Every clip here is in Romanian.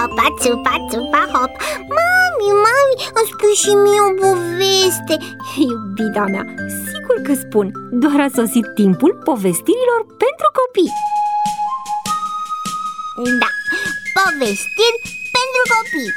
hopa, țupa, țupa, hop. Mami, îmi spui și mie o poveste. Iubita mea, sigur că spun. Doar a sosit timpul povestirilor pentru copii. Da, povestiri pentru copii.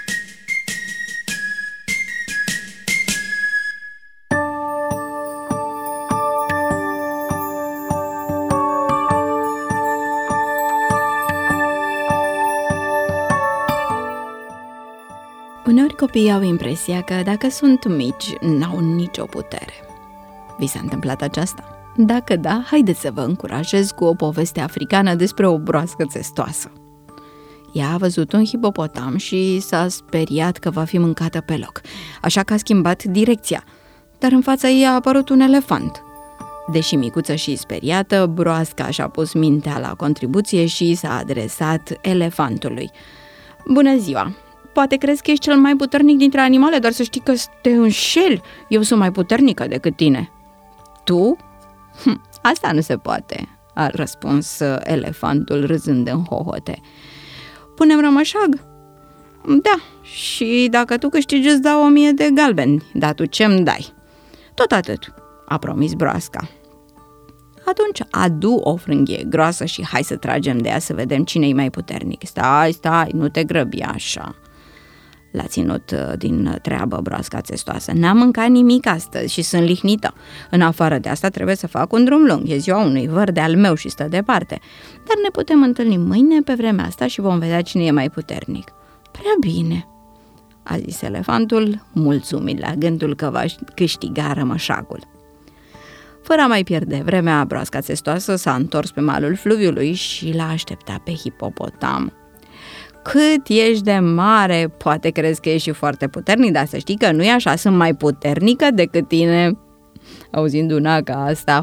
Uneori copiii au impresia că dacă sunt mici, n-au nicio putere. Vi s-a întâmplat aceasta? Dacă da, haideți să vă încurajez cu o poveste africană despre o broască țestoasă. Ea a văzut un hipopotam și s-a speriat că va fi mâncată pe loc, așa că a schimbat direcția, dar în fața ei a apărut un elefant. Deși micuță și speriată, broasca și-a pus mintea la contribuție și s-a adresat elefantului. Bună ziua! Poate crezi că ești cel mai puternic dintre animale, dar să știi că te înșeli. Eu sunt mai puternică decât tine. Tu? Asta nu se poate, a răspuns elefantul râzând în hohote. Punem rămășag? Da, și dacă tu câștigi îți dau 1000 de galbeni, dar tu ce-mi dai? Tot atât, a promis broasca. Atunci adu o frânghie groasă și hai să tragem de ea să vedem cine e mai puternic. Stai, nu te grăbi așa. L-a ținut din treabă broasca țestoasă. N-am mâncat nimic astăzi și sunt lihnită. În afară de asta trebuie să fac un drum lung. E ziua unui văr de al meu și stă departe. Dar ne putem întâlni mâine pe vremea asta și vom vedea cine e mai puternic. Prea bine, a zis elefantul, mulțumit la gândul că va câștiga rămășagul. Fără a mai pierde vremea, broasca țestoasă s-a întors pe malul fluviului și l-a așteptat pe hipopotam. Cât ești de mare, poate crezi că ești și foarte puternic, dar să știi că nu e așa, sunt mai puternică decât tine. Auzind una ca asta,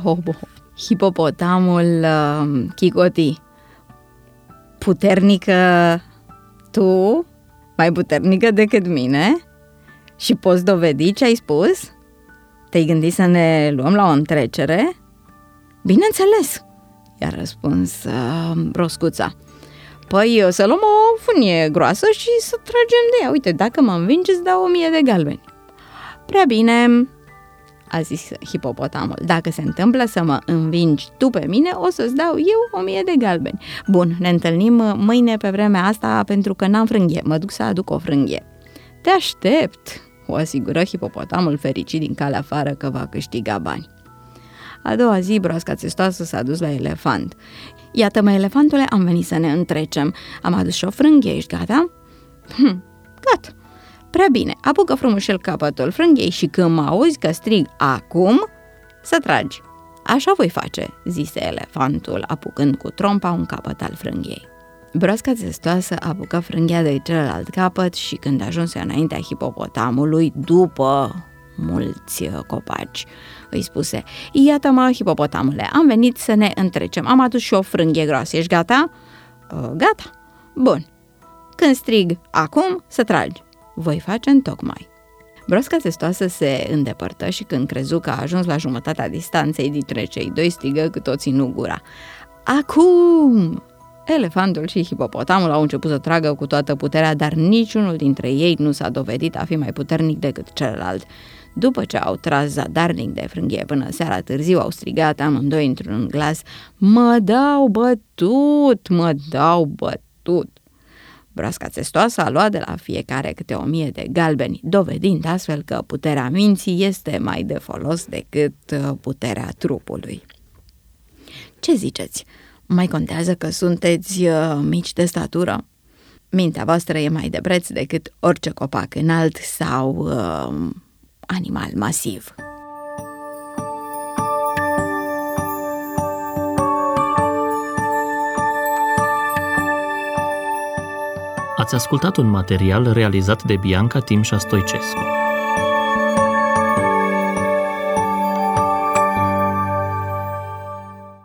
hipopotamul chicoti. Puternică tu? Mai puternică decât mine? Și poți dovedi ce ai spus? Te-ai gândit să ne luăm la o întrecere? Bineînțeles, i-a răspuns broscuța. Păi să luăm o funie groasă și să tragem de ea. Uite, dacă mă învingi, îți dau 1000 de galbeni. Prea bine, a zis hipopotamul. Dacă se întâmplă să mă învingi tu pe mine, o să-ți dau eu 1000 de galbeni. Bun, ne întâlnim mâine pe vremea asta pentru că n-am frânghie. Mă duc să aduc o frânghie. Te aștept, o asigură hipopotamul fericit din calea afară că va câștiga bani. A doua zi, broasca țestoasă s-a dus la elefant. Iată-mă, elefantule, am venit să ne întrecem. Am adus și o frânghie, ești gata? Gata. Prea bine, apucă frumușel capătul frânghiei și când mă auzi că strig acum, să tragi. Așa voi face, zise elefantul, apucând cu trompa un capăt al frânghiei. Broasca țestoasă apucă frânghia de celălalt capăt și când ajunse înaintea hipopotamului, după mulți copaci, îi spuse: iată-mă, hipopotamule, am venit să ne întrecem, am adus și o frânghie groasă, ești gata? Gata. Bun. Când strig acum, să tragi. Voi face întocmai. Broasca țestoasă se îndepărtă și când crezu că a ajuns la jumătatea distanței dintre cei doi, strigă cât o ținu gura: acum! Elefantul și hipopotamul au început să tragă cu toată puterea, dar niciunul dintre ei nu s-a dovedit a fi mai puternic decât celălalt. După ce au tras zadarnic de frânghie până seara târziu, au strigat amândoi într-un glas: mă dau bătut, mă dau bătut! Broasca țestoasă a luat de la fiecare câte 1000 de galbeni, dovedind astfel că puterea minții este mai de folos decât puterea trupului. Ce ziceți? Mai contează că sunteți mici de statură? Mintea voastră e mai de preț decât orice copac înalt sau animal masiv. Ați ascultat un material realizat de Bianca Timșa Stoicescu.